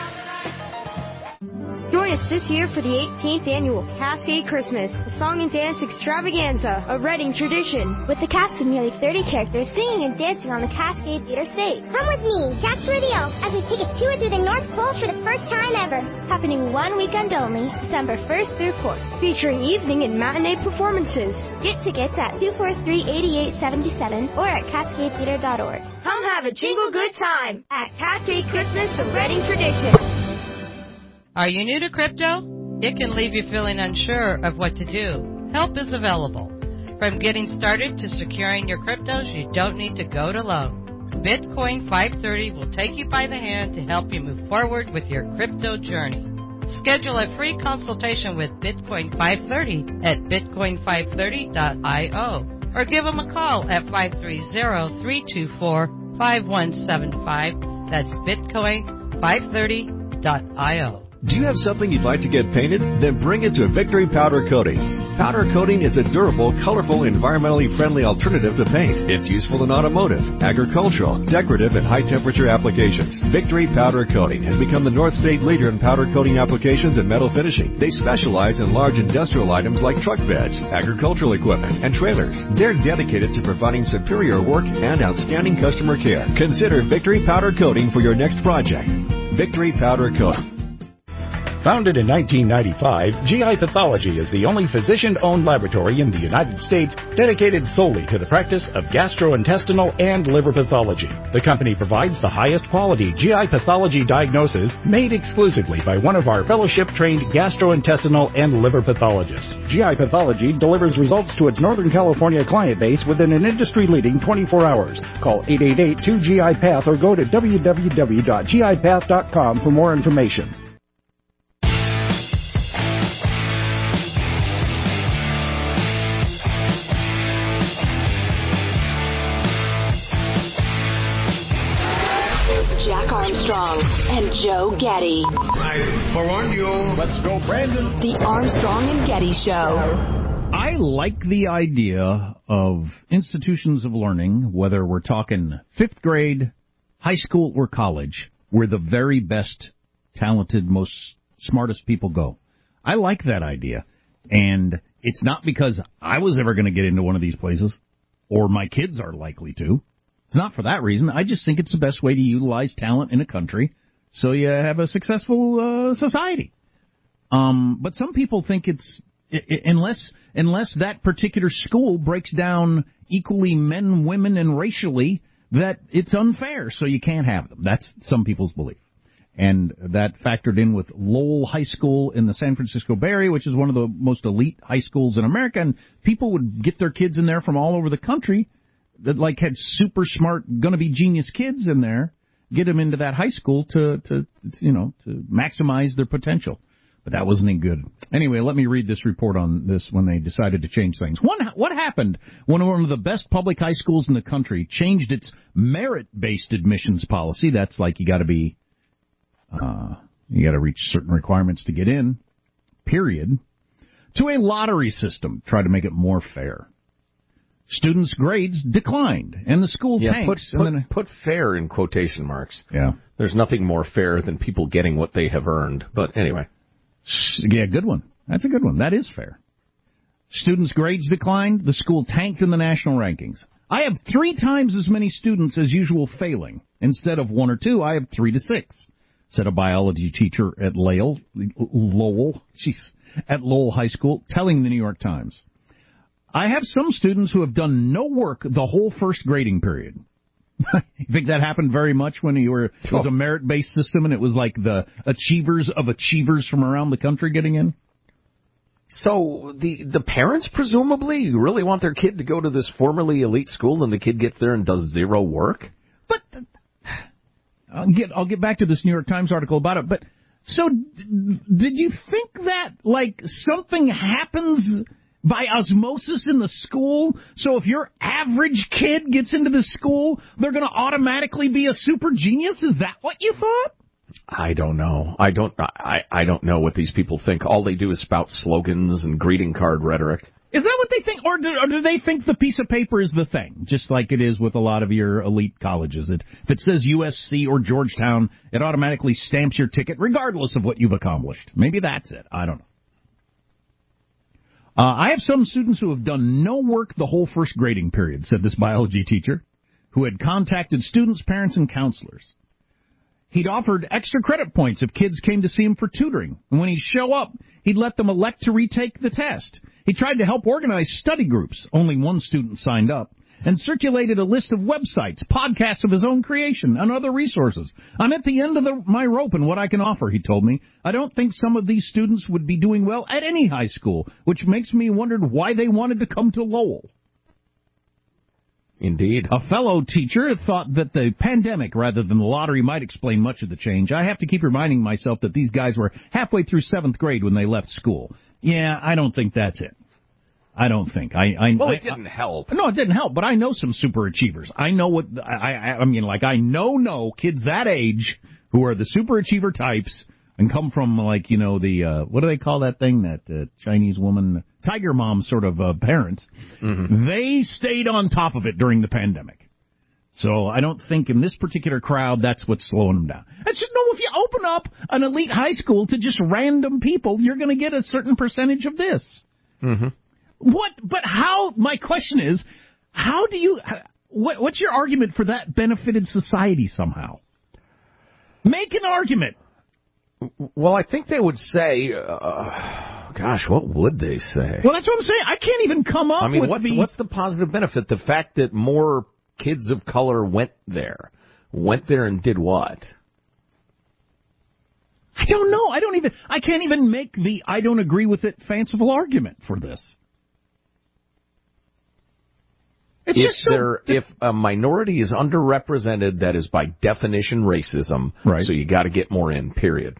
Join us this year for the eighteenth annual Cascade Christmas, a song and dance extravaganza, a Reading tradition. With a cast of nearly thirty characters singing and dancing on the Cascade Theater stage. Come with me, Jack's Radio, as we take a tour through the North Pole for the first time ever. Happening one weekend only, December first through fourth. Featuring evening and matinee performances. Get tickets at two four three, eight eight seven seven or at cascade theater dot org. Come have a jingle good time at Cascade Christmas, a Reading tradition. Are you new to crypto? It can leave you feeling unsure of what to do. Help is available. From getting started to securing your cryptos, you don't need to go it alone. Bitcoin five thirty will take you by the hand to help you move forward with your crypto journey. Schedule a free consultation with Bitcoin five thirty at bitcoin five thirty dot io or give them a call at five three zero, three two four, five one seven five. That's bitcoin five thirty dot io. Do you have something you'd like to get painted? Then bring it to Victory Powder Coating. Powder coating is a durable, colorful, environmentally friendly alternative to paint. It's useful in automotive, agricultural, decorative, and high-temperature applications. Victory Powder Coating has become the North State leader in powder coating applications and metal finishing. They specialize in large industrial items like truck beds, agricultural equipment, and trailers. They're dedicated to providing superior work and outstanding customer care. Consider Victory Powder Coating for your next project. Victory Powder Coating. Founded in nineteen ninety-five, G I Pathology is the only physician-owned laboratory in the United States dedicated solely to the practice of gastrointestinal and liver pathology. The company provides the highest quality G I pathology diagnosis made exclusively by one of our fellowship-trained gastrointestinal and liver pathologists. G I Pathology delivers results to its Northern California client base within an industry-leading twenty-four hours. Call eight eight eight, two G I Path or go to w w w dot g i path dot com for more information. Armstrong and Joe Getty. I forewarned you. Let's go, Brandon. The Armstrong and Getty Show. I like the idea of institutions of learning, whether we're talking fifth grade, high school, or college, where the very best, talented, most smartest people go. I like that idea. And it's not because I was ever going to get into one of these places, or my kids are likely to. It's not for that reason. I just think it's the best way to utilize talent in a country so you have a successful uh, society. Um, but some people think it's, it, it, unless unless that particular school breaks down equally men, women, and racially, that it's unfair, so you can't have them. That's some people's belief. And that factored in with Lowell High School in the San Francisco Bay Area, which is one of the most elite high schools in America, and people would get their kids in there from all over the country that like had super smart, gonna be genius kids in there, get them into that high school to, to, you know, to maximize their potential. But that wasn't any good. Anyway, let me read this report on this when they decided to change things. One, what happened when one of the best public high schools in the country changed its merit-based admissions policy? That's like you gotta be, uh, you gotta reach certain requirements to get in, period, to a lottery system, try to make it more fair. Students' grades declined, and the school yeah, tanks. Put, put, and then, put fair in quotation marks. Yeah. There's nothing more fair than people getting what they have earned. But anyway. Yeah, good one. That's a good one. That is fair. Students' grades declined. The school tanked in the national rankings. I have three times as many students as usual failing. Instead of one or two, I have three to six, said a biology teacher at Lowell, Lowell, jeez, at Lowell High School, telling the New York Times. I have some students who have done no work the whole first grading period. You think that happened very much when you were, it was a merit-based system and it was like the achievers of achievers from around the country getting in? So the the parents presumably really want their kid to go to this formerly elite school and the kid gets there and does zero work? But I'll get, I'll get back to this New York Times article about it, but so d- did you think that like something happens by osmosis in the school? So if your average kid gets into the school, they're going to automatically be a super genius? Is that what you thought? I don't know. I don't I, I don't know what these people think. All they do is spout slogans and greeting card rhetoric. Is that what they think? Or do, or do they think the piece of paper is the thing? Just like it is with a lot of your elite colleges. It, if it says U S C or Georgetown, it automatically stamps your ticket regardless of what you've accomplished. Maybe that's it. I don't know. Uh, I have some students who have done no work the whole first grading period, said this biology teacher, who had contacted students, parents, and counselors. He'd offered extra credit points if kids came to see him for tutoring, and when he'd show up, he'd let them elect to retake the test. He tried to help organize study groups. Only one student signed up, and circulated a list of websites, podcasts of his own creation, and other resources. I'm at the end of the, my rope in what I can offer, he told me. I don't think some of these students would be doing well at any high school, which makes me wonder why they wanted to come to Lowell. Indeed. A fellow teacher thought that the pandemic, rather than the lottery, might explain much of the change. I have to keep reminding myself that these guys were halfway through seventh grade when they left school. Yeah, I don't think that's it. I don't think. I, I Well, I, it didn't help. No, it didn't help, but I know some super achievers. I know what, I, I, I mean, like, I know, no kids that age who are the super achiever types and come from, like, you know, the, uh, what do they call that thing, that uh, Chinese woman, Tiger Mom sort of uh, parents. Mm-hmm. They stayed on top of it during the pandemic. So I don't think in this particular crowd that's what's slowing them down. I just know if you open up an elite high school to just random people, you're going to get a certain percentage of this. Mm-hmm. What, but how, my question is, how do you, what, what's your argument for that benefited society somehow? Make an argument. Well, I think they would say, uh, gosh, what would they say? Well, that's what I'm saying. I can't even come up I mean, with what's, the... what's the positive benefit? The fact that more kids of color went there. Went there and did what? I don't know. I don't even, I can't even make the I don't agree with it fanciful argument for this. It's if just so, there, if a minority is underrepresented, that is by definition racism. Right. So you got to get more in, period.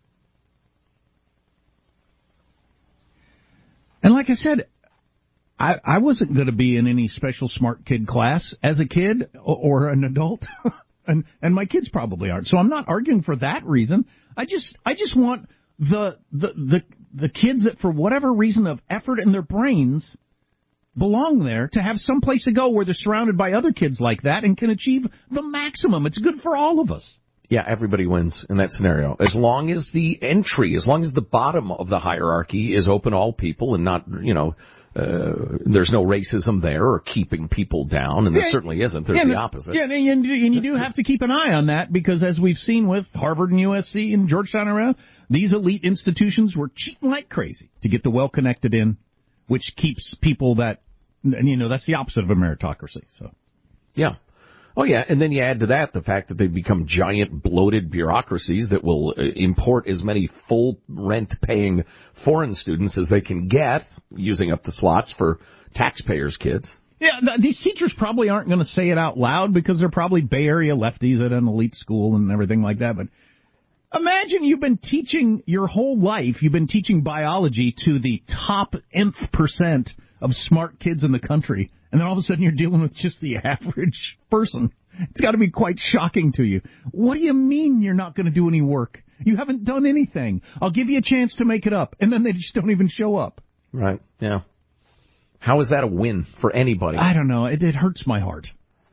And like I said, I, I wasn't going to be in any special smart kid class as a kid or, or an adult, and and my kids probably aren't. So I'm not arguing for that reason. I just I just want the the the, the kids that for whatever reason of effort in their brains belong there to have some place to go where they're surrounded by other kids like that and can achieve the maximum. It's good for all of us. Yeah, everybody wins in that scenario. As long as the entry, as long as the bottom of the hierarchy is open to all people and not, you know, uh, there's no racism there or keeping people down, and there yeah, certainly isn't. There's yeah, the opposite. Yeah, and you, and you do have to keep an eye on that because as we've seen with Harvard and U S C and Georgetown around, these elite institutions were cheating like crazy to get the well-connected in, which keeps people that, and you know, that's the opposite of a meritocracy. So, yeah. Oh, yeah, and then you add to that the fact that they've become giant, bloated bureaucracies that will uh, import as many full rent-paying foreign students as they can get, using up the slots for taxpayers' kids. Yeah, th- these teachers probably aren't going to say it out loud because they're probably Bay Area lefties at an elite school and everything like that, but imagine you've been teaching your whole life, you've been teaching biology to the top nth percent of smart kids in the country, and then all of a sudden you're dealing with just the average person. It's got to be quite shocking to you. What do you mean you're not going to do any work? You haven't done anything. I'll give you a chance to make it up, and then they just don't even show up. Right, yeah. How is that a win for anybody? I don't know. It, it hurts my heart.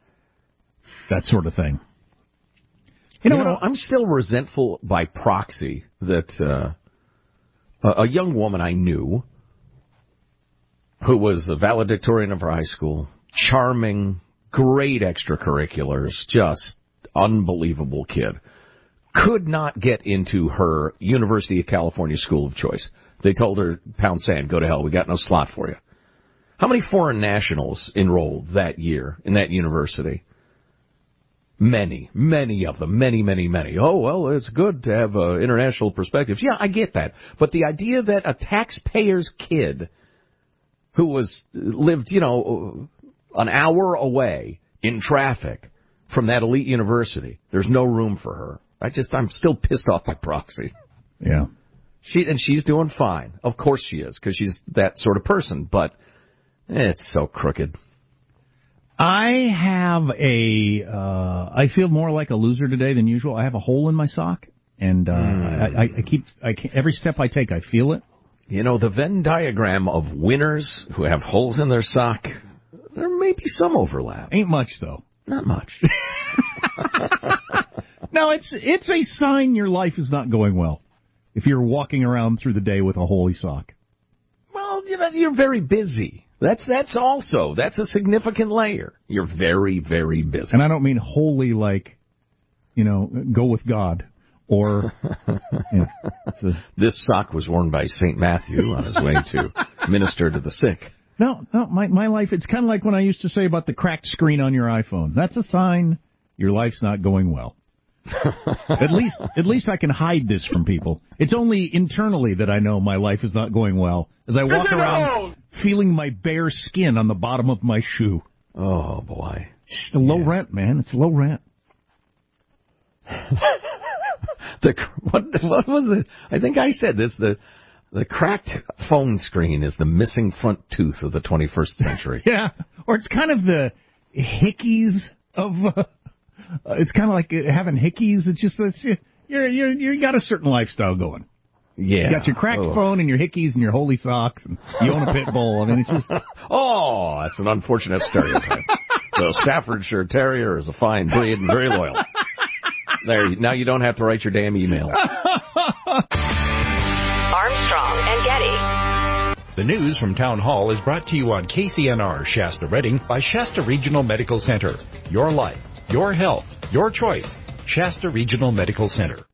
That sort of thing. You know, you know what? I'm still resentful by proxy that uh, a, a young woman I knew who was a valedictorian of her high school, charming, great extracurriculars, just unbelievable kid, could not get into her University of California school of choice. They told her, pound sand, go to hell, we got no slot for you. How many foreign nationals enrolled that year in that university? Many, many of them, many, many, many. Oh, well, it's good to have uh, international perspectives. Yeah, I get that. But the idea that a taxpayer's kid who was lived, you know, an hour away in traffic from that elite university, there's no room for her. I just, I'm still pissed off by proxy. Yeah. She and she's doing fine. Of course she is, because she's that sort of person. But it's so crooked. I have a, uh, I feel more like a loser today than usual. I have a hole in my sock, and uh, mm. I, I keep, I keep, every step I take, I feel it. You know, the Venn diagram of winners who have holes in their sock, there may be some overlap. Ain't much, though. Not much. No, it's it's a sign your life is not going well if you're walking around through the day with a holy sock. Well, you know, you're very busy. That's that's also, that's a significant layer. You're very, very busy. And I don't mean holy like, you know, go with God. Or yeah, a, this sock was worn by Saint Matthew on his way to minister to the sick. No, no, my my life, it's kind of like when I used to say about the cracked screen on your iPhone. That's a sign your life's not going well. At least, at least I can hide this from people. It's only internally that I know my life is not going well, as I walk around feeling my bare skin on the bottom of my shoe. Oh boy, it's low yeah. rent, man. It's low rent. The what, what was it? I think I said this. The the cracked phone screen is the missing front tooth of the twenty-first century. Yeah, or it's kind of the hickeys of. Uh, it's kind of like having hickeys. It's just it's, you're you're you got a certain lifestyle going. Yeah, you got your cracked oh. phone and your hickeys and your holy socks, and you own a pit bull. I mean, it's just oh, that's an unfortunate stereotype. The Staffordshire Terrier is a fine breed and very loyal. There, now you don't have to write your damn email. Armstrong and Getty. The news from Town Hall is brought to you on K C N R Shasta Redding by Shasta Regional Medical Center. Your life, your health, your choice. Shasta Regional Medical Center.